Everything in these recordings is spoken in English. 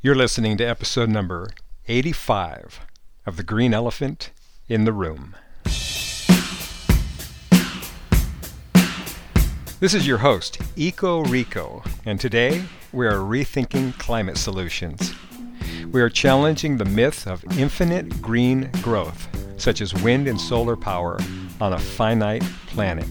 You're listening to episode number 85 of The Green Elephant in the Room. This is your host, Eco Rico, and today we are rethinking climate solutions. We are challenging the myth of infinite green growth, such as wind and solar power, on a finite planet.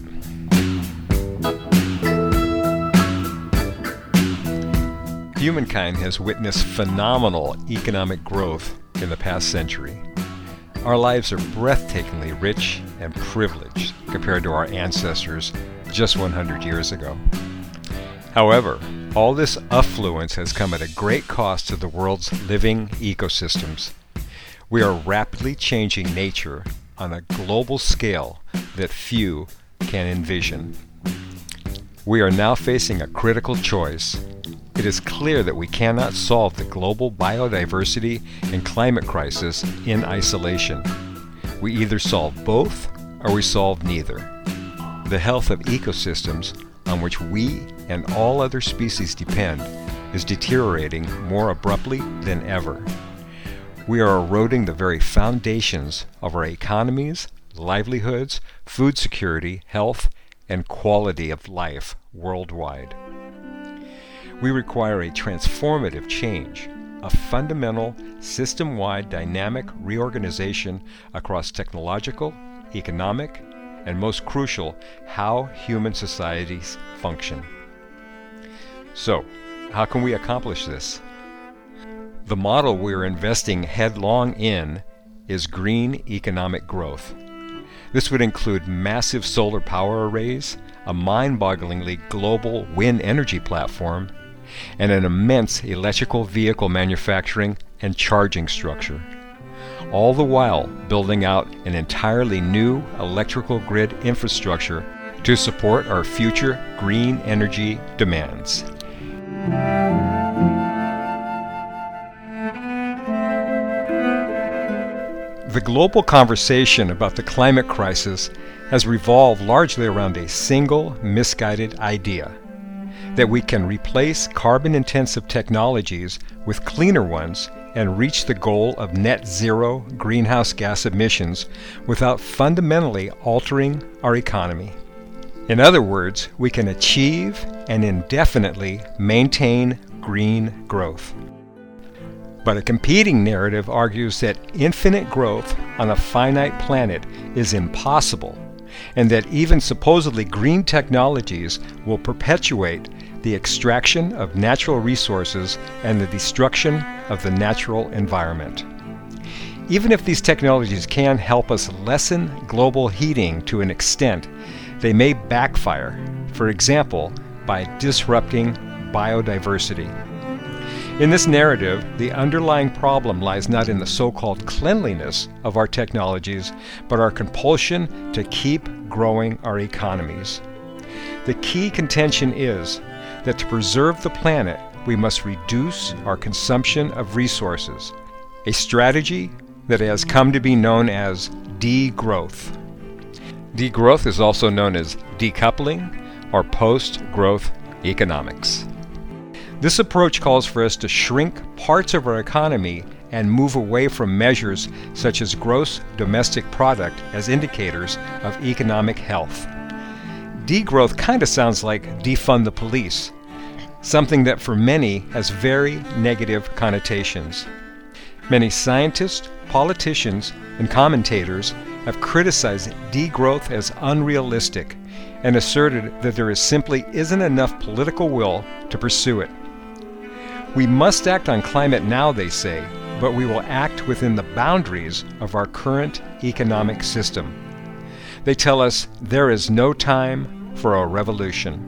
Humankind has witnessed phenomenal economic growth in the past century. Our lives are breathtakingly rich and privileged compared to our ancestors just 100 years ago. However, all this affluence has come at a great cost to the world's living ecosystems. We are rapidly changing nature on a global scale that few can envision. We are now facing a critical choice. It is clear that we cannot solve the global biodiversity and climate crisis in isolation. We either solve both or we solve neither. The health of ecosystems on which we and all other species depend is deteriorating more abruptly than ever. We are eroding the very foundations of our economies, livelihoods, food security, health, and quality of life worldwide. We require a transformative change, a fundamental, system-wide dynamic reorganization across technological, economic, and most crucial, how human societies function. So, how can we accomplish this? The model we are investing headlong in is green economic growth. This would include massive solar power arrays, a mind-bogglingly global wind energy platform, and an immense electrical vehicle manufacturing and charging structure. All the while building out an entirely new electrical grid infrastructure to support our future green energy demands. The global conversation about the climate crisis has revolved largely around a single misguided idea: that we can replace carbon-intensive technologies with cleaner ones and reach the goal of net zero greenhouse gas emissions without fundamentally altering our economy. In other words, we can achieve and indefinitely maintain green growth. But a competing narrative argues that infinite growth on a finite planet is impossible, and that even supposedly green technologies will perpetuate the extraction of natural resources and the destruction of the natural environment. Even if these technologies can help us lessen global heating to an extent, they may backfire, for example, by disrupting biodiversity. In this narrative, the underlying problem lies not in the so-called cleanliness of our technologies, but our compulsion to keep growing our economies. The key contention is that to preserve the planet, we must reduce our consumption of resources, a strategy that has come to be known as degrowth. Degrowth is also known as decoupling or post-growth economics. This approach calls for us to shrink parts of our economy and move away from measures such as gross domestic product as indicators of economic health. Degrowth kind of sounds like defund the police, something that for many has very negative connotations. Many scientists, politicians, and commentators have criticized degrowth as unrealistic and asserted that there simply isn't enough political will to pursue it. We must act on climate now, they say, but we will act within the boundaries of our current economic system. They tell us there is no time for a revolution.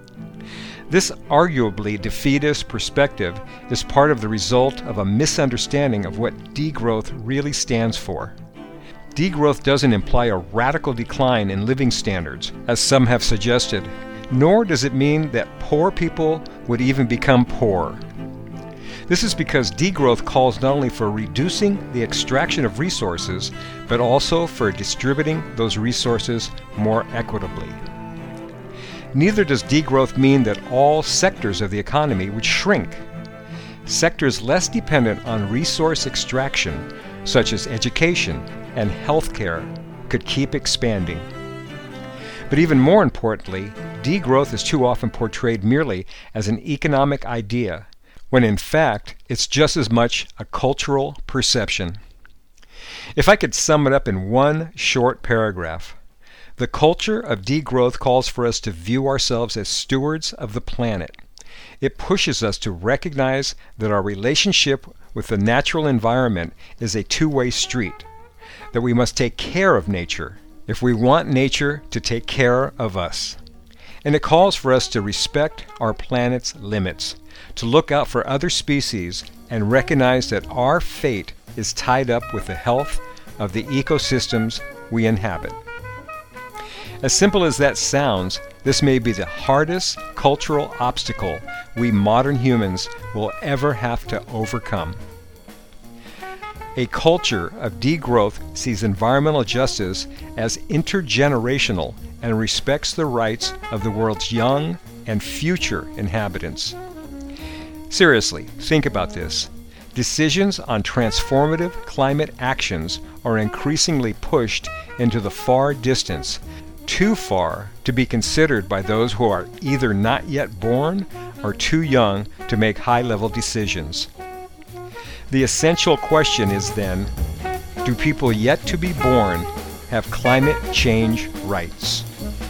This arguably defeatist perspective is part of the result of a misunderstanding of what degrowth really stands for. Degrowth doesn't imply a radical decline in living standards, as some have suggested, nor does it mean that poor people would even become poor. This is because degrowth calls not only for reducing the extraction of resources, but also for distributing those resources more equitably. Neither does degrowth mean that all sectors of the economy would shrink. sectors less dependent on resource extraction, such as education and healthcare, could keep expanding. But even more importantly, degrowth is too often portrayed merely as an economic idea, when in fact it's just as much a cultural perception. If I could sum it up in one short paragraph, the culture of degrowth calls for us to view ourselves as stewards of the planet. It pushes us to recognize that our relationship with the natural environment is a two-way street, that we must take care of nature if we want nature to take care of us. And it calls for us to respect our planet's limits, to look out for other species and recognize that our fate is tied up with the health of the ecosystems we inhabit. As simple as that sounds, this may be the hardest cultural obstacle we modern humans will ever have to overcome. A culture of degrowth sees environmental justice as intergenerational and respects the rights of the world's young and future inhabitants. Seriously, think about this. Decisions on transformative climate actions are increasingly pushed into the far distance, too far to be considered by those who are either not yet born or too young to make high-level decisions. The essential question is then, do people yet to be born have climate change rights?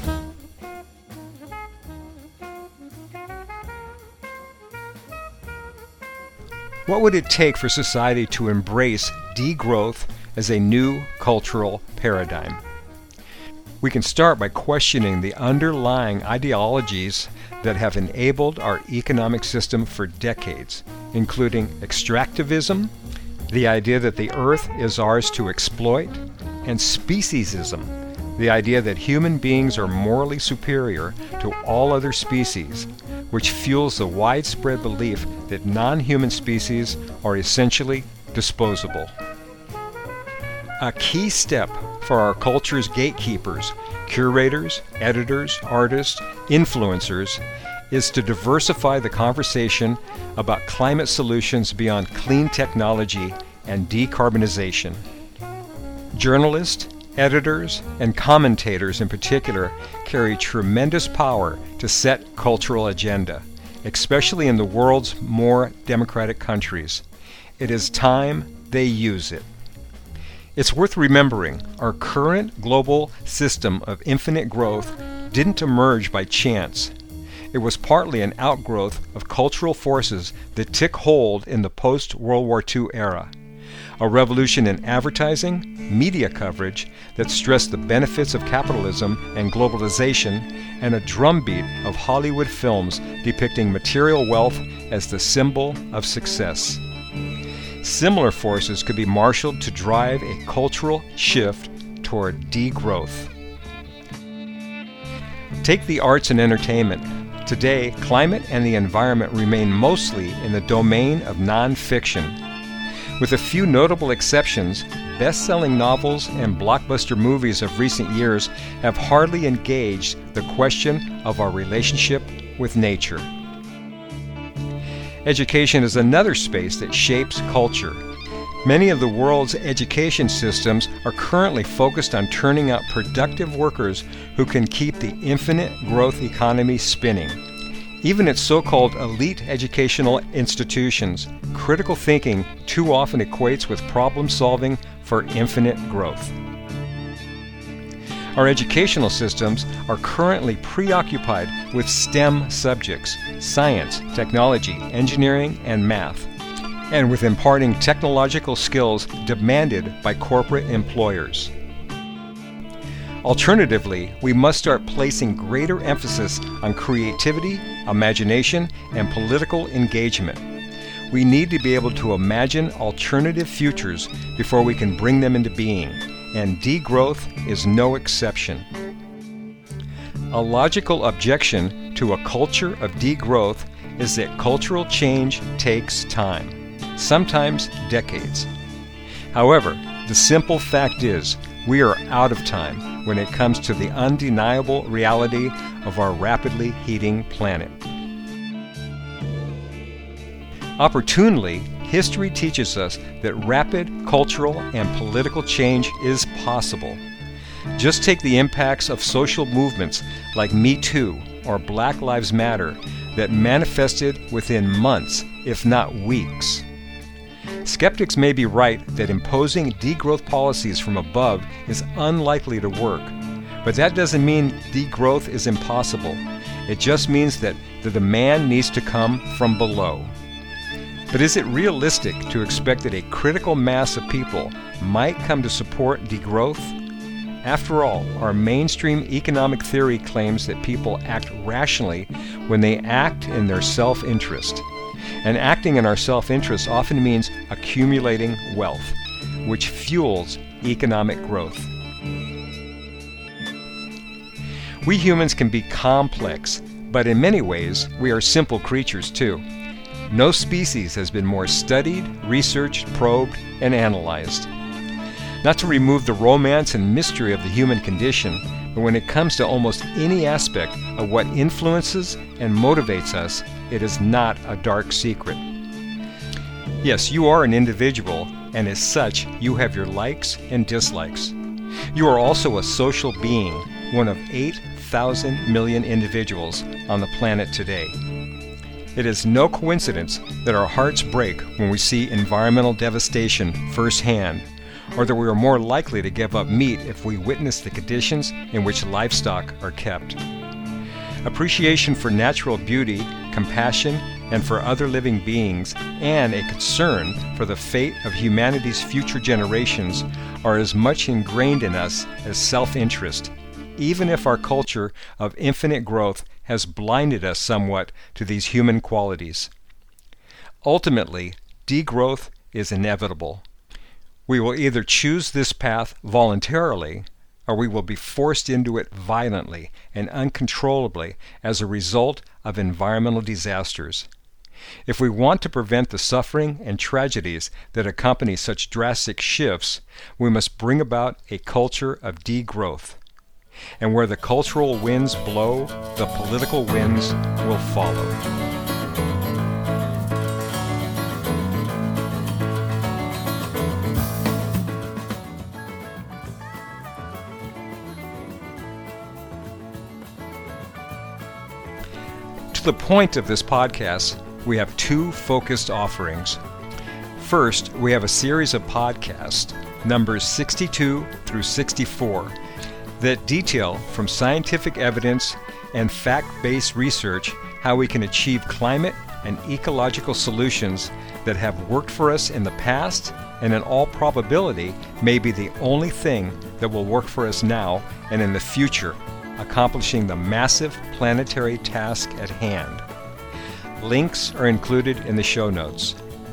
What would it take for society to embrace degrowth as a new cultural paradigm? We can start by questioning the underlying ideologies that have enabled our economic system for decades, including extractivism, the idea that the earth is ours to exploit, and speciesism, the idea that human beings are morally superior to all other species, which fuels the widespread belief that non-human species are essentially disposable. A key step for our culture's gatekeepers, curators, editors, artists, influencers, is to diversify the conversation about climate solutions beyond clean technology and decarbonization. Journalists, editors, and commentators in particular carry tremendous power to set cultural agenda, especially in the world's more democratic countries. It is time they use it. It's worth remembering our current global system of infinite growth didn't emerge by chance. It was partly an outgrowth of cultural forces that took hold in the post-World War II era. A revolution in advertising, media coverage that stressed the benefits of capitalism and globalization, and a drumbeat of Hollywood films depicting material wealth as the symbol of success. Similar forces could be marshaled to drive a cultural shift toward degrowth. Take the arts and entertainment. Today, climate and the environment remain mostly in the domain of nonfiction. With a few notable exceptions, best-selling novels and blockbuster movies of recent years have hardly engaged the question of our relationship with nature. Education is another space that shapes culture. Many of the world's education systems are currently focused on turning out productive workers who can keep the infinite growth economy spinning. Even at so-called elite educational institutions, critical thinking too often equates with problem solving for infinite growth. Our educational systems are currently preoccupied with STEM subjects, science, technology, engineering, and math, and with imparting technological skills demanded by corporate employers. Alternatively, we must start placing greater emphasis on creativity, imagination, and political engagement. We need to be able to imagine alternative futures before we can bring them into being, and degrowth is no exception. A logical objection to a culture of degrowth is that cultural change takes time, sometimes decades. However, the simple fact is, we are out of time when it comes to the undeniable reality of our rapidly heating planet. Opportunely, history teaches us that rapid cultural and political change is possible. Just take the impacts of social movements like Me Too or Black Lives Matter that manifested within months, if not weeks. Skeptics may be right that imposing degrowth policies from above is unlikely to work, but that doesn't mean degrowth is impossible. It just means that the demand needs to come from below. But is it realistic to expect that a critical mass of people might come to support degrowth? After all, our mainstream economic theory claims that people act rationally when they act in their self-interest. And acting in our self-interest often means accumulating wealth, which fuels economic growth. We humans can be complex, but in many ways, we are simple creatures too. No species has been more studied, researched, probed, and analyzed. Not to remove the romance and mystery of the human condition, but when it comes to almost any aspect of what influences and motivates us, it is not a dark secret. Yes, you are an individual, and as such, you have your likes and dislikes. You are also a social being, one of 8,000 million individuals on the planet today. It is no coincidence that our hearts break when we see environmental devastation firsthand, or that we are more likely to give up meat if we witness the conditions in which livestock are kept. Appreciation for natural beauty, compassion, and for other living beings, and a concern for the fate of humanity's future generations are as much ingrained in us as self-interest, even if our culture of infinite growth has blinded us somewhat to these human qualities. Ultimately, degrowth is inevitable. We will either choose this path voluntarily, or we will be forced into it violently and uncontrollably as a result of environmental disasters. If we want to prevent the suffering and tragedies that accompany such drastic shifts, we must bring about a culture of degrowth. And where the cultural winds blow, the political winds will follow. To the point of this podcast, we have two focused offerings. First, we have a series of podcasts, numbers 62 through 64, that detail from scientific evidence and fact-based research how we can achieve climate and ecological solutions that have worked for us in the past and in all probability may be the only thing that will work for us now and in the future, accomplishing the massive planetary task at hand. Links are included in the show notes.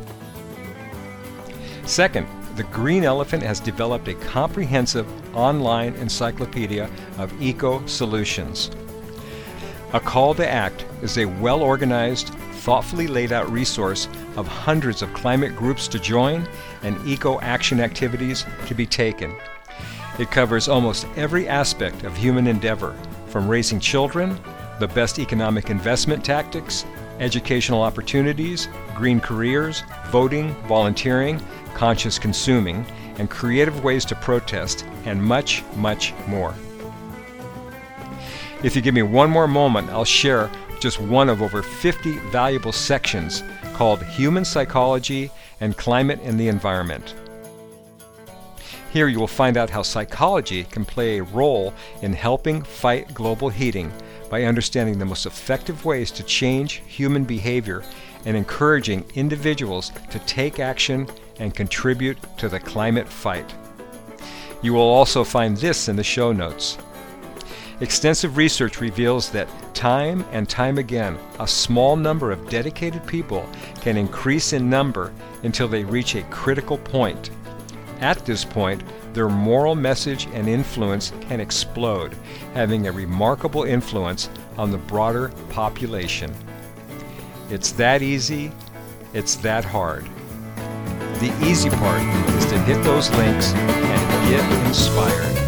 Second, the Green Elephant has developed a comprehensive online encyclopedia of eco-solutions. A Call to Act is a well-organized, thoughtfully laid out resource of hundreds of climate groups to join and eco-action activities to be taken. It covers almost every aspect of human endeavor, from raising children, the best economic investment tactics, educational opportunities, green careers, voting, volunteering, conscious consuming, and creative ways to protest, and much, much more. If you give me one more moment, I'll share just one of over 50 valuable sections called Human Psychology and Climate and the Environment. Here you will find out how psychology can play a role in helping fight global heating by understanding the most effective ways to change human behavior and encouraging individuals to take action and contribute to the climate fight. You will also find this in the show notes. Extensive research reveals that time and time again, a small number of dedicated people can increase in number until they reach a critical point. At this point, their moral message and influence can explode, having a remarkable influence on the broader population. It's that easy, it's that hard. The easy part is to hit those links and get inspired.